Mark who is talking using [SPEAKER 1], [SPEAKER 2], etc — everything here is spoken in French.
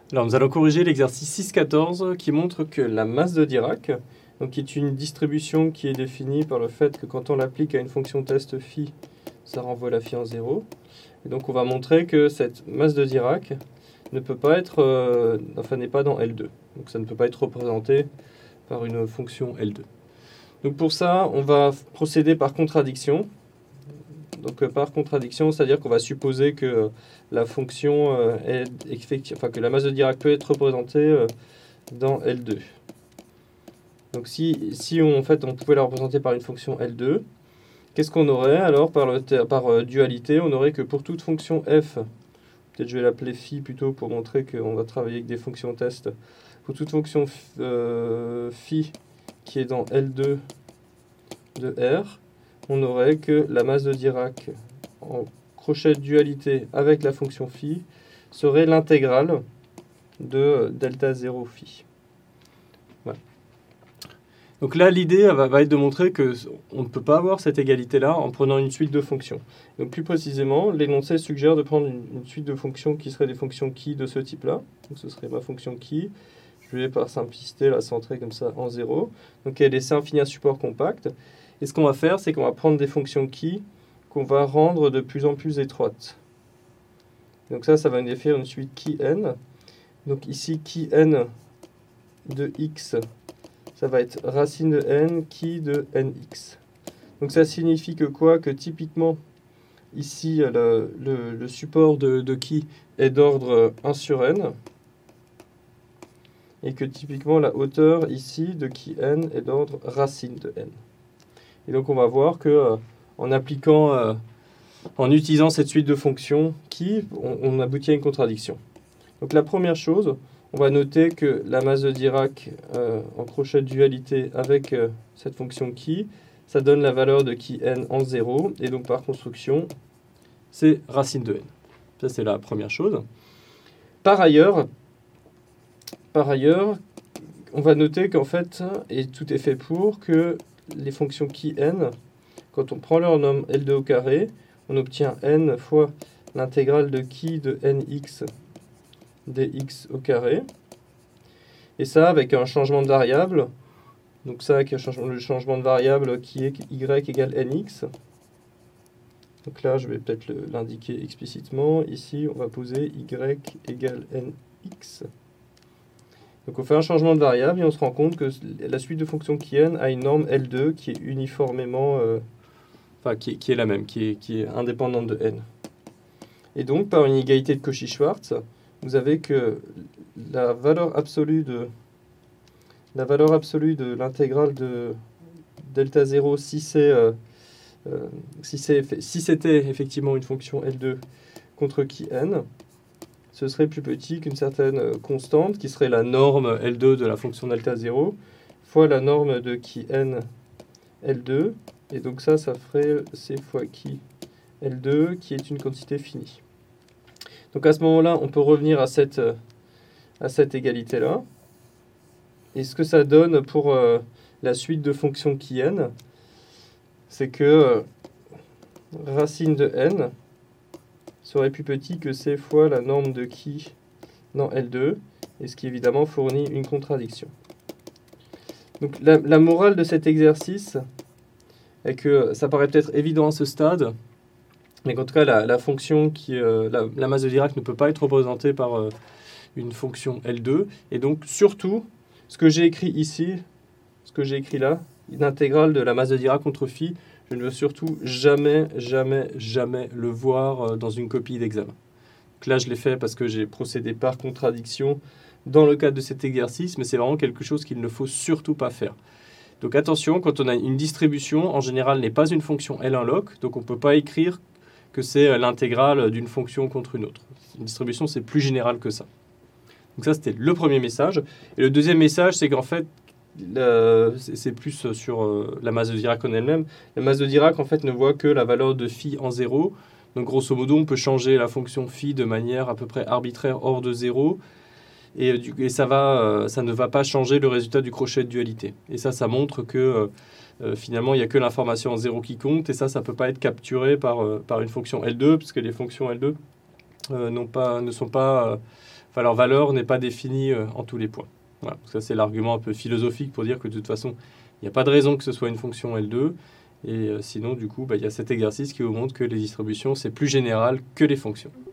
[SPEAKER 1] Alors, nous allons corriger l'exercice 6.14 qui montre que la masse de Dirac, donc qui est une distribution qui est définie par le fait que quand on l'applique à une fonction test phi, ça renvoie la phi en 0. Et donc on va montrer que cette masse de Dirac ne peut pas être, n'est pas dans L2. Donc ça ne peut pas être représenté par une fonction L2. Donc pour ça, on va procéder par contradiction. Donc par contradiction, c'est-à-dire qu'on va supposer que la fonction que la masse de Dirac peut être représentée dans L2. Donc si on pouvait la représenter par une fonction L2, qu'est-ce qu'on aurait alors par dualité? On aurait que pour toute fonction f, peut-être je vais l'appeler phi plutôt pour montrer qu'on va travailler avec des fonctions test. Pour toute fonction phi qui est dans L2 de R, on aurait que la masse de Dirac en crochet de dualité avec la fonction phi serait l'intégrale de delta 0 phi. Voilà. Donc là, l'idée va être de montrer qu'on ne peut pas avoir cette égalité-là en prenant une suite de fonctions. Donc plus précisément, l'énoncé suggère de prendre une suite de fonctions qui seraient des fonctions qui de ce type-là. Donc ce serait ma fonction qui. Je vais par simplicité la centrer comme ça en 0. Donc elle est laissée infinie à support compact. Et ce qu'on va faire, c'est qu'on va prendre des fonctions qui qu'on va rendre de plus en plus étroites. Donc ça va nous définir une suite qui n. Donc ici, qui n de x, ça va être racine de n qui de nx. Donc ça signifie que quoi? Que typiquement, ici, le support de qui est d'ordre 1 sur n. Et que typiquement, la hauteur ici de qui n est d'ordre racine de n. Et donc on va voir que en utilisant cette suite de fonctions qui, on aboutit à une contradiction. Donc la première chose, on va noter que la masse de Dirac en crochet de dualité avec cette fonction qui, ça donne la valeur de qui n en 0, et donc par construction, c'est racine de n. Ça c'est la première chose. Par ailleurs, on va noter qu'en fait, et tout est fait pour, que les fonctions qui n, quand on prend leur norme L2 au carré, on obtient n fois l'intégrale de qui de nx dx au carré. Et ça avec un changement de variable. Donc ça avec le changement de variable qui est y égale nx. Donc là, je vais peut-être l'indiquer explicitement. Ici, on va poser y égale nx. Donc on fait un changement de variable et on se rend compte que la suite de fonctions qui n a une norme L2 qui est uniformément, qui est la même, qui est indépendante de n. Et donc par une égalité de Cauchy-Schwarz, vous avez que la valeur absolue de l'intégrale de delta 0 si c'était effectivement une fonction L2 contre qui n, ce serait plus petit qu'une certaine constante qui serait la norme L2 de la fonction delta 0 fois la norme de qui n L2, et donc ça ferait c fois qui L2 qui est une quantité finie. Donc à ce moment-là, on peut revenir à cette égalité-là. Et ce que ça donne pour la suite de fonctions qui n, c'est que racine de n serait plus petit que c fois la norme de qui dans L2, et ce qui évidemment fournit une contradiction. Donc la morale de cet exercice est que ça paraît peut-être évident à ce stade, mais qu'en tout cas la fonction la masse de Dirac ne peut pas être représentée par une fonction L2, et donc surtout ce que j'ai écrit ici, ce que j'ai écrit là, une intégrale de la masse de Dirac contre phi, je ne veux surtout jamais le voir dans une copie d'examen. Donc là, je l'ai fait parce que j'ai procédé par contradiction dans le cadre de cet exercice, mais c'est vraiment quelque chose qu'il ne faut surtout pas faire. Donc attention, quand on a une distribution, en général, n'est pas une fonction L1 log, donc on ne peut pas écrire que c'est l'intégrale d'une fonction contre une autre. Une distribution, c'est plus général que ça. Donc ça, c'était le premier message. Et le deuxième message, c'est qu'en fait, c'est plus sur la masse de Dirac en elle-même. La masse de Dirac, en fait, ne voit que la valeur de phi en 0. Donc, grosso modo, on peut changer la fonction phi de manière à peu près arbitraire hors de 0. Et ça ne va pas changer le résultat du crochet de dualité. Et ça montre que finalement, il n'y a que l'information en 0 qui compte. Et ça ne peut pas être capturé par une fonction L2, puisque les fonctions L2 ne sont pas enfin, leur valeur n'est pas définie en tous les points. Voilà. Ça, c'est l'argument un peu philosophique pour dire que de toute façon, il n'y a pas de raison que ce soit une fonction L2. Et sinon, du coup, il y a cet exercice qui vous montre que les distributions, c'est plus général que les fonctions.